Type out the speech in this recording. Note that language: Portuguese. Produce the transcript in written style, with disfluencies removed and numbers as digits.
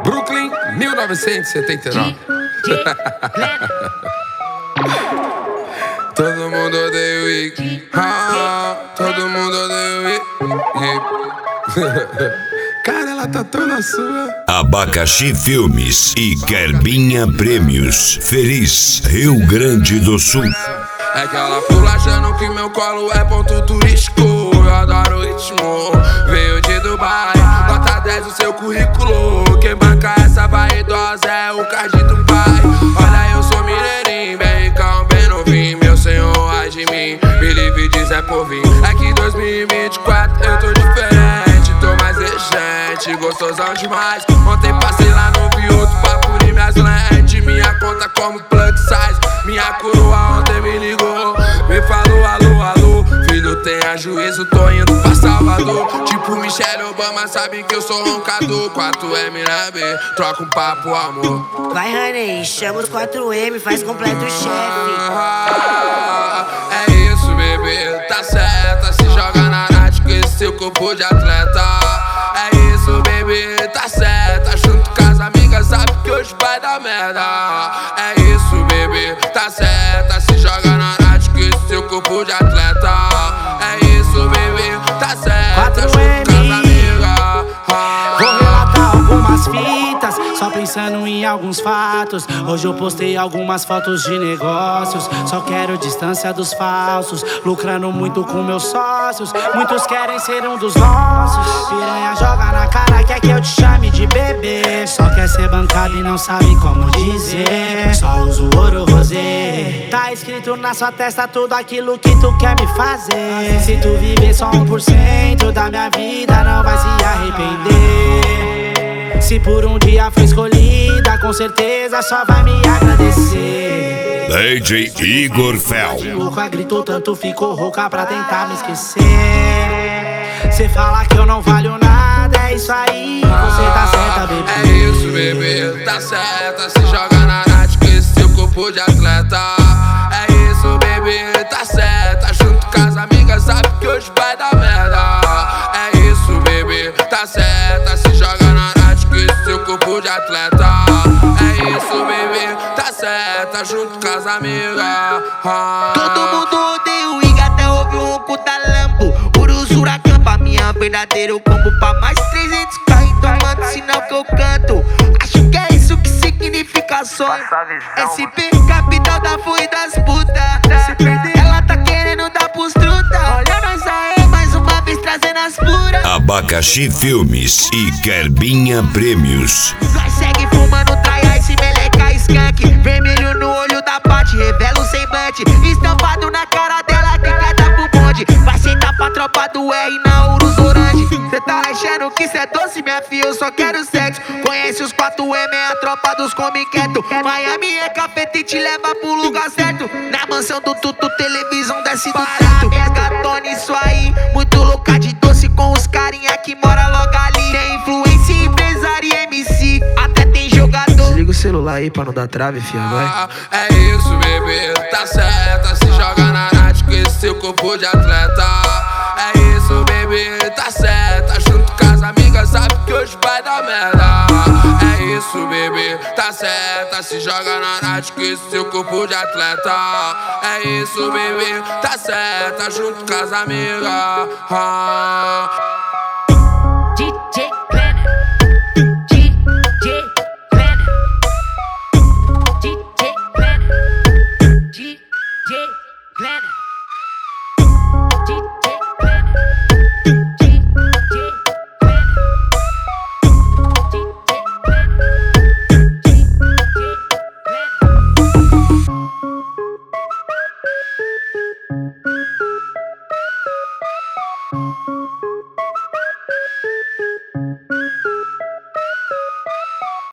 Brooklyn, 1979. Todo mundo odeia o Wick. Todo mundo odeia o Wick. Cara, ela tá tão na sua. Abacaxi Filmes e Kerbinha Prêmios. Feliz, Rio Grande do Sul. É que ela pula achando que meu colo é ponto turístico. Eu adoro o ritmo, veio de Dubai. Nota 10 o seu currículo. Quem banca essa vaidosa é o card do pai. Olha, eu sou mineirinho, bem ricão, bem novinho. Meu senhor ai de mim, me livre de Zé Povinho. É que 2024 eu tô diferente, tô mais exigente, gostosão demais. Ontem passei lá no Vioto pra pulir minhas lentes. Minha conta como plug size. Minha coroa ontem me ligou, me falou alô, alô. Filho, tenha juízo, tô indo pra Salvador. Tipo Michelle Obama, sabe que eu sou roncador. 4M na B, troca um papo, amor. Vai, honey, chama os 4M, faz completo o chefe. É isso, bebê, tá certa. Se joga na night com esse seu corpo de atleta. É isso, bebê, tá certa. Junto com as amigas, sabe que hoje vai dar merda. É isso, bebê, tá certa. Se joga na night com esse seu corpo de atleta. É isso, bebê, tá certa. Junto com as amigas. Vou relatar algumas fitas, só pensando em alguns fatos. Hoje eu postei algumas fotos de negócios. Só quero distância dos falsos, lucrando muito com meus sócios. Muitos querem ser um dos nossos. Piranha joga na cara, quer que eu te chame de bebê. Só quer ser bancado e não sabe como dizer. Só uso ouro rosé. Tá escrito na sua testa tudo aquilo que tu quer me fazer. Se tu viver só 1% da minha vida, não vai se arrepender. Se por um dia foi escolhida, com certeza só vai me agradecer. DJ Igor Fel. Louca gritou tanto, ficou rouca pra tentar me esquecer. Cê fala que eu não valho nada, é isso aí, você tá certa, bebê. É isso, bebê, tá certa. Se joga na night com esse seu corpo de atleta. É isso, bebê, tá certa. Junto com as amigas, sabe que hoje vai dar merda. É isso, bebê, tá certa. Se joga na night com esse seu corpo de atleta. É isso, bebê, tá certa. Junto com as amigas. Todo mundo odeia o Iga, até ouve o ronco da Lambo. Urusura campa, minha verdadeiro combo pra mais 300k. Então manda sinal que eu canto. Acho que é isso que significa sonho. SP, capital da fui das puta. Se perder, ela tá querendo dar pros truta. Olha nós aí, mais uma vez trazendo as puras. Abacaxi Filmes e Kerbinha Prêmios. Nós segue fumando traia, esse meleca skunk. Vermelho no olho da Paty, revela o semblante. Estampado na cara dela, tem que dar pro bonde. Vai sentar pra tropa do R na Urus Orange. Cê tá achando que cê é doce, minha filha, eu só quero sexo. Conhece os 4M, é a tropa dos come quieto. Miami é cafeta e te leva pro lugar certo. Na mansão do Tutu, televisão desce do teto. Resgatone isso aí, muito louca de doce com os carinha que mora logo ali. Tem influência, empresário e MC, até tem jogador. Desliga o celular aí pra não dar trave, fia, vai. É isso, bebê, tá certa. Se joga na night com esse seu corpo de atleta. É isso, bebê, tá certa. Junto com as amigas, sabe que hoje vai dar merda. É isso, bebê, tá certa. Se joga na night com esse seu corpo de atleta. É isso, bebê, tá certa. Junto com as amigas. DJ Planet, DJ Planet, DJ Planet, DJ Planet.